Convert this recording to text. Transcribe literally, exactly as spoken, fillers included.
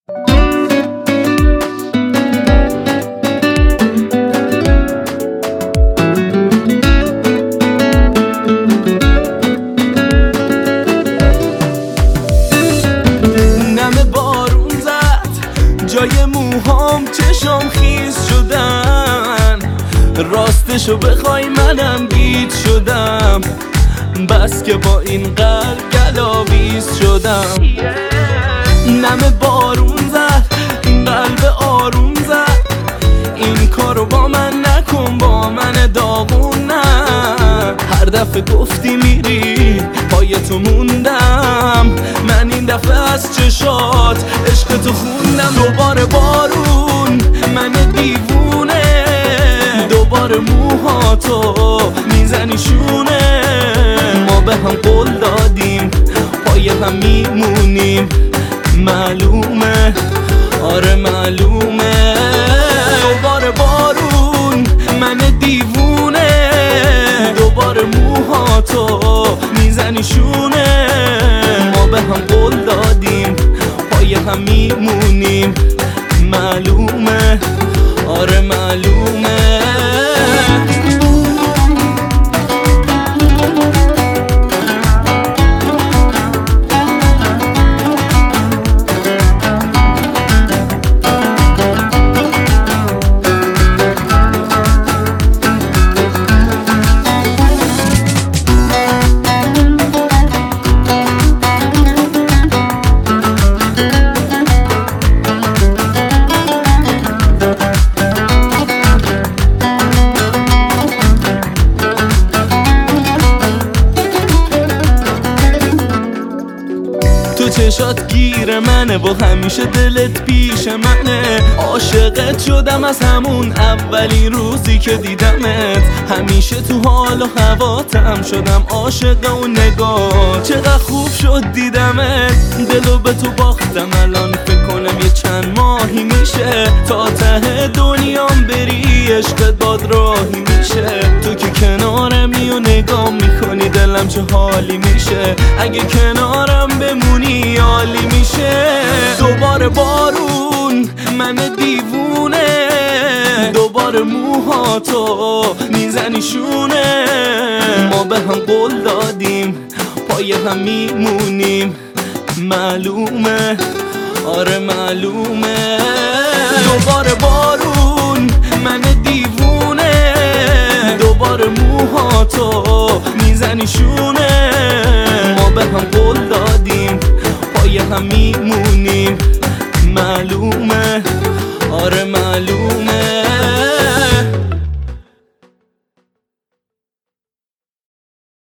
نمه بارون زد جای موهام، چشام خیز شدن. راستشو بخوای منم گیج شدم، بس که با این قلب گلاویز شدم. نمه بارون زد، این قلب آروم زد. این کارو با من نکن، با من داغون نه. هر دفعه گفتی میری پای تو موندم، من این دفعه از چشات عشق تو خوندم. دوباره بارون من دیوونه، دوباره موهاتو میزنی شونه. ما به هم قول دادیم پای هم میمونیم، معلومه آره معلومه. دوباره بارون من دیوونه، دوباره موهاتو میزنی شونه. ما به هم قول دادیم پای هم میمونیم، معلومه آره معلومه. تو چشات گیر منه و همیشه دلت پیش منه. عاشقت شدم از همون اولین روزی که دیدمت. همیشه تو حال و هواتم شدم عاشق اون نگاه. چقدر خوب شد دیدمت، دلو به تو باختم. الان فکر کنم یه چند ماهی میشه تا ته دنیام بری، عشقت باد راهی میشه. تو که کنارمی و نگاه میکنی دلم چه حالی میشه. اگه کنارم بمونی عالی میشه. دوباره بارون من دیوونه، دوباره موهاتو میزنی شونه. ما به هم قول دادیم پای هم میمونیم، معلومه آره معلومه. دوباره بارون من دیوونه، دوباره موهاتو میزنی شونه. ما به هم قول دادیم پای هم میمونیم،